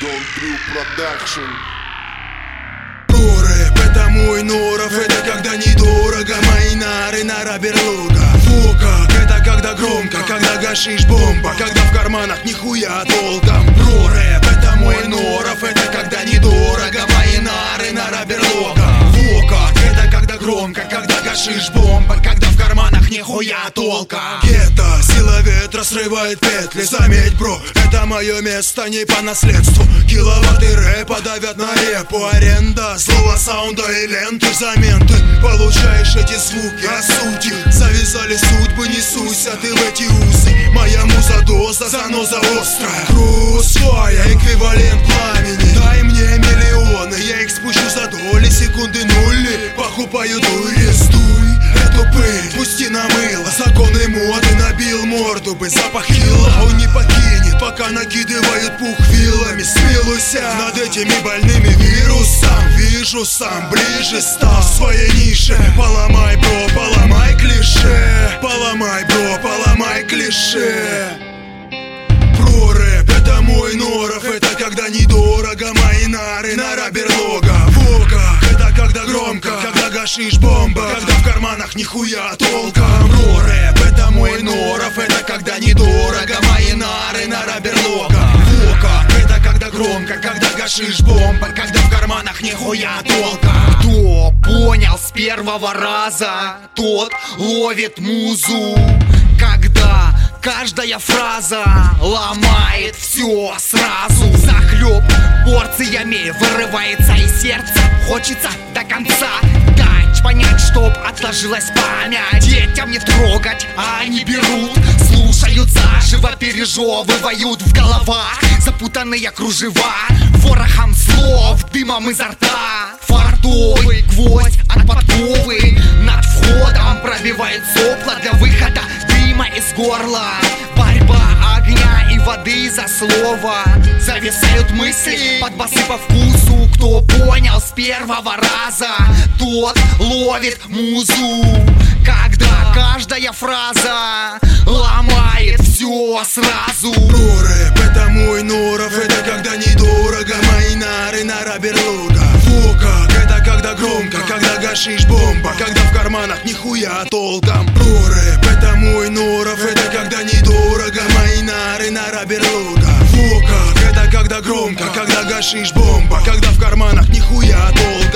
Don't Drew Production. Рэп — это мой норов, это когда недорого. Мои нары, нора берлога. Фокак — это когда громко, когда гашиш бомба, когда в карманах нихуя толком. Рэп — это мой норов, это когда недорого. Мои нары, нора берлога. Фокак — это когда громко, когда гашиш бомба, когда в карманах нихуя толком. Гетто, сила ветра срывает петли. Заметь, бро, это мое место не по наследству. Киловатты рэпа давят на репу. Аренда злого саунда и ленты взамен ты получаешь эти звуки, а сути завязали судьбы, не суйся ты в эти узы. Моя муза доза, заноза острая. Крузвая, эквивалент пламени. Дай мне миллионы, я их спущу за доли секунды нули. Покупаю дури, сдуй эту пыль, пусти на мыло. Законы моды набил морду бы, запах хила он не покинет, пока накидывают пух вилами. Смилуйся над этими больными вирусом. Вижу сам, ближе стал в своей нише. Поломай, бро, поломай клише. Поломай, бро, поломай клише. Рэп — это мой норов, это когда недорого. Мои нары, нора берлога. Фокак — это когда громко, когда гашиш бомба, когда в карманах нихуя толком. Рэп — это мой норов, это когда недорого. Мои нары, нора берлога. Фокак — это когда громко, когда гашиш бомба, когда в карманах нихуя толком. Кто понял с первого раза, тот ловит музу. Когда каждая фраза ломает все сразу. Захлеб порциями вырывается из сердца. Хочется до конца дать понять, чтоб отложилась память. Детям не трогать, а они берут, слушают заживо, пережевывают в головах запутанные кружева. Ворохом слов, дымом изо рта. Фартовый гвоздь от подковы над входом пробивает сопла для выхода дыма из горла. Борьба огня и воды за слово. Зависают мысли под басы по вкусу. Кто понял с первого раза, тот ловит музу. Когда каждая фраза ломает все сразу. Рэп — это мой норов, это когда недорого. Мои нары, нора берлога. Фокак — это когда громко, когда гашиш бомба, когда в карманах нихуя толком. Рэп — это мой норов, это когда недорого. Мои нары, нора берлога. Фокак — это когда громко, когда гашиш бомба, когда в карманах нихуя толком.